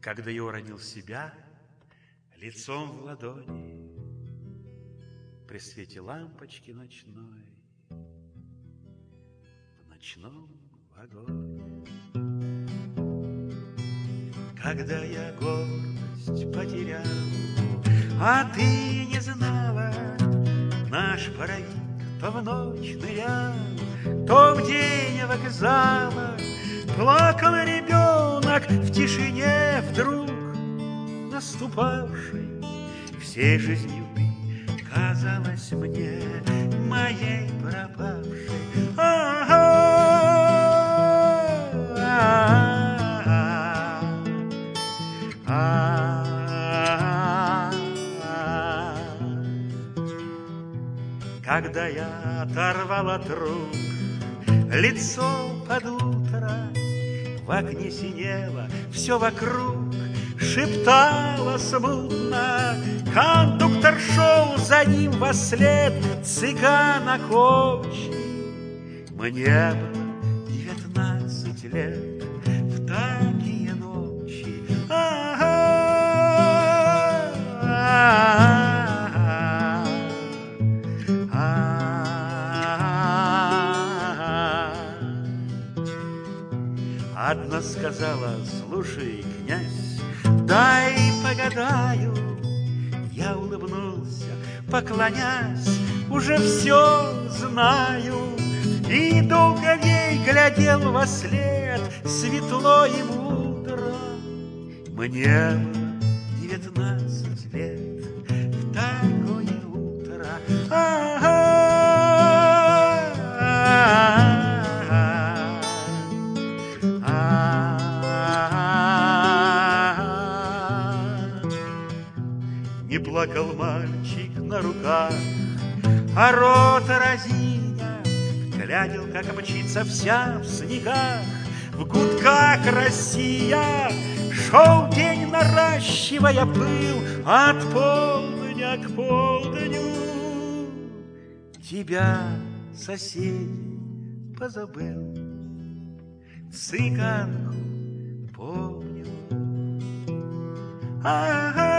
когда я уронил себя лицом в ладони при свете лампочки ночной в ночном вагоне. Когда я гордость потерял, а ты не знала, наш паровик то в ночь нырял, то в день вокзала. Плакал ребенок в тишине вдруг наступавшей. Всей жизнью ты казалась мне моей пропавшей. Когда я оторвал от рук лицо под утро, в окне синело все вокруг, шептало смутно. Кондуктор шел за ним вослед, цыган окочий. Мне было 19 лет в такие ночи. Одна сказала: слушай, князь, дай погадаю. Я улыбнулся, поклонясь, уже все знаю. И долго ей глядел вослед, светло и мудро. Мне было 19 лет в такое утро. Не плакал мальчик на руках, а рот разиня глядел, как мчится вся в снегах. В гудках Россия шел день, наращивая пыл, от полдня к полдню. Тебя, соседей, позабыл, цыганку помню. Ага.